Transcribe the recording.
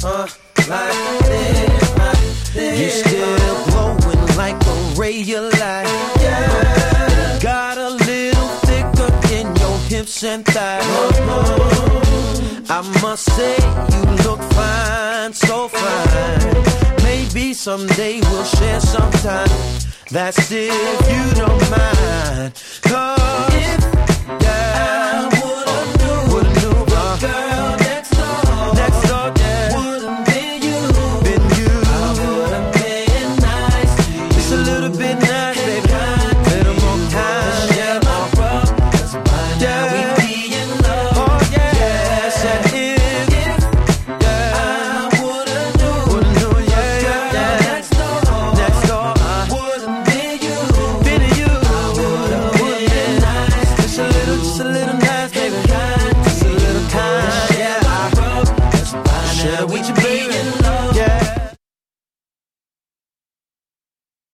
like this, like this. You're still glowing like a ray of light. Yeah. Got a little thicker in your hips and thighs. I must say you look fine, so fine. Maybe someday we'll share some time. That's if you don't mind.